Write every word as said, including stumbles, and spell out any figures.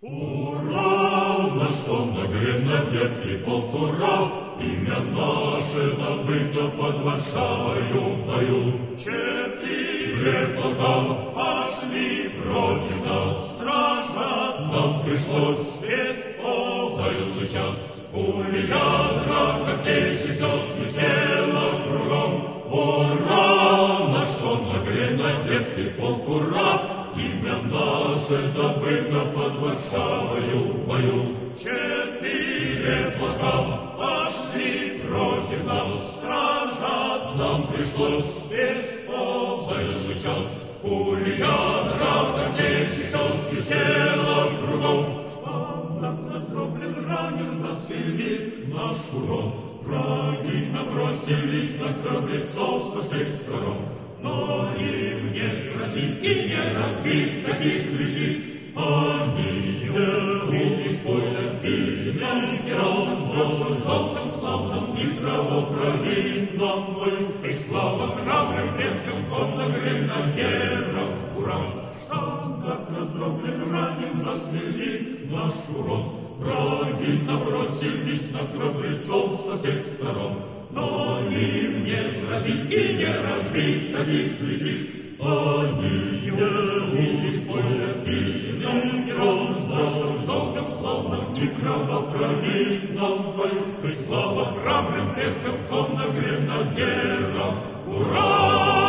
Ура! Наш том на гренадерский полк, ура! Имя наше добыто под Варшавою в бою. Четыре полка пошли против нас сражаться. Нам пришлось беспомощный час. Пули, ядра, когтей, все свистело кругом. Ура! Наш том на гренадерский полк, ура! Имя наше добыто под Варшавою в бою. Четыре полка пошли против нас сражаться. Нам пришлось беспомощный час. Пули, ядра, когтей, все свистело кругом. Штандарт раздроблен, ранен, засвирит наш урон. Враги набросились на храбрецов со всех сторон. Но им не сразить и не разбить таких лихих. Они не сбились с поля, били героям с прошлым долгом славным и кровопролитном бою. И слава храбрым предкам конно-гренадерам, ура! Штандарт раздроблен, ранен, засверлит наш урон. Враги набросились на храбрецов со всех сторон. Но им не сразить и не разбить таких лихих. Они не сбились с поля, били героям с прошлым долгом славным и кровопролитном бою. И слава храбрым предкам конно-гренадерам, ура!